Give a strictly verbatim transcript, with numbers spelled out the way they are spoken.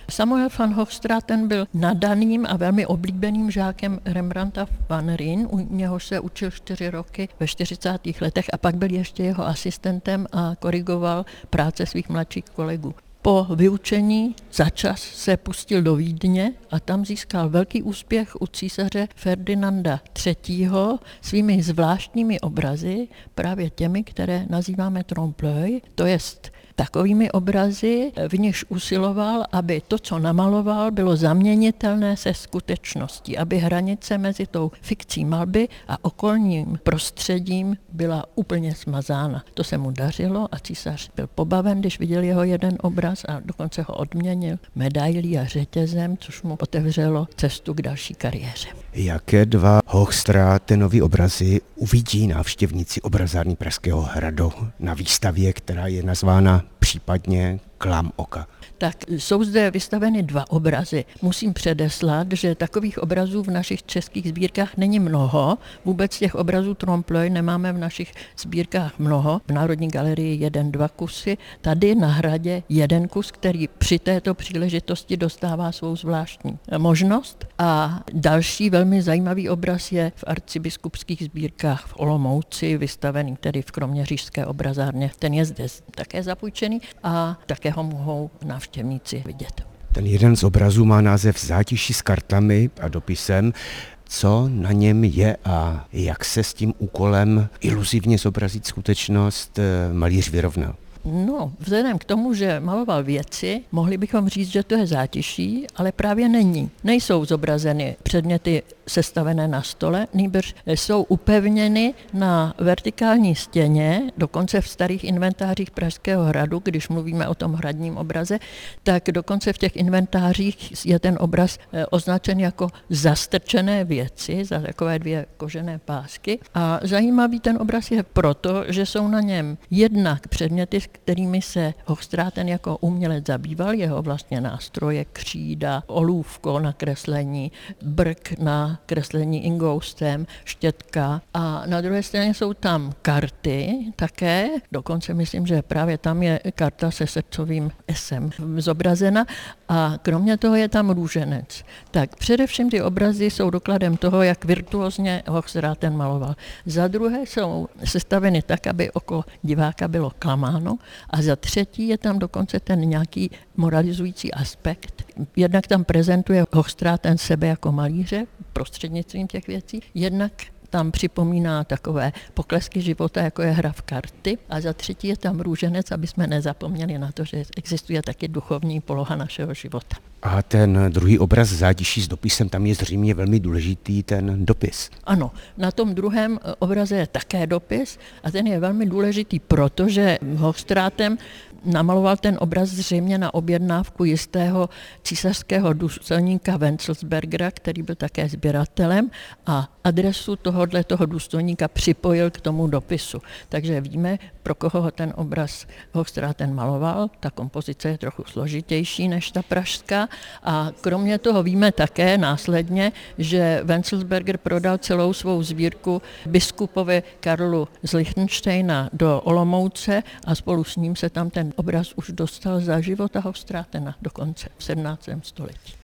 Samuel van Hoogstraten byl nadaným a velmi oblíbeným žákem Rembrandta van Rijn, u něho se učil čtyři roky ve čtyřicátých letech a pak byl ještě jeho asistentem a korigoval práce svých mladších kolegů. Po vyučení začas se pustil do Vídně a tam získal velký úspěch u císaře Ferdinanda třetího. svými zvláštními obrazy, právě těmi, které nazýváme trompe-l'œil, to jest takovými obrazy, v nichž usiloval, aby to, co namaloval, bylo zaměnitelné se skutečností, aby hranice mezi tou fikcí malby a okolním prostředím byla úplně smazána. To se mu dařilo a císař byl pobaven, když viděl jeho jeden obraz a dokonce ho odměnil medailí a řetězem, což mu otevřelo cestu k další kariéře. Jaké dva Hoogstratenovy obrazy uvidí návštěvníci obrazárny Pražského hradu na výstavě, která je nazvána případně Klam oka? Tak jsou zde vystaveny dva obrazy. Musím předeslat, že takových obrazů v našich českých sbírkách není mnoho. Vůbec těch obrazů trompe-l'œil nemáme v našich sbírkách mnoho. V Národní galerii jeden, dva kusy. Tady na hradě jeden kus, který při této příležitosti dostává svou zvláštní možnost. A další velmi zajímavý obraz je v arcibiskupských sbírkách v Olomouci, vystavený tedy v kroměřížské obrazárně. Ten je zde také zapůjčený a také ho mohou návštěvníci vidět. Ten jeden z obrazů má název Zátiší s kartami a dopisem. Co na něm je a jak se s tím úkolem iluzivně zobrazit skutečnost malíř vyrovnal? No, vzhledem k tomu, že maloval věci, mohli bychom říct, že to je zátiší, ale právě není. Nejsou zobrazeny předměty sestavené na stole, nýbrž jsou upevněny na vertikální stěně, dokonce v starých inventářích Pražského hradu, když mluvíme o tom hradním obraze, tak dokonce v těch inventářích je ten obraz označen jako zastrčené věci, za takové dvě kožené pásky. A zajímavý ten obraz je proto, že jsou na něm jednak předměty, kterými se Hoogstraten jako umělec zabýval, jeho vlastně nástroje, křída, olůvko na kreslení, brk na kreslení ingoustem, štětka a na druhé straně jsou tam karty také, dokonce myslím, že právě tam je karta se srdcovým esem zobrazena a kromě toho je tam růženec. Tak především ty obrazy jsou dokladem toho, jak virtuózně Hoogstraten maloval. Za druhé jsou sestaveny tak, aby oko diváka bylo klamáno a za třetí je tam dokonce ten nějaký moralizující aspekt. Jednak tam prezentuje Hoogstraten sebe jako malíře prostřednictvím těch věcí, jednak tam připomíná takové poklesky života, jako je hra v karty a za třetí je tam růženec, aby jsme nezapomněli na to, že existuje taky duchovní poloha našeho života. A ten druhý obraz Zátiší s dopisem, tam je zřejmě velmi důležitý ten dopis. Ano, na tom druhém obraze je také dopis a ten je velmi důležitý, protože Hoogstraten namaloval ten obraz zřejmě na objednávku jistého císařského důstojníka Wenzelsbergera, který byl také sběratelem a adresu tohohle toho důstojníka připojil k tomu dopisu. Takže víme, pro koho ho ten obraz Hoogstraten maloval. Ta kompozice je trochu složitější než ta pražská a kromě toho víme také následně, že Wenzelsberger prodal celou svou sbírku biskupovi Karlu z Lichtensteina do Olomouce a spolu s ním se tam ten obraz už dostal za života Hoogstratena dokonce v sedmnáctém století.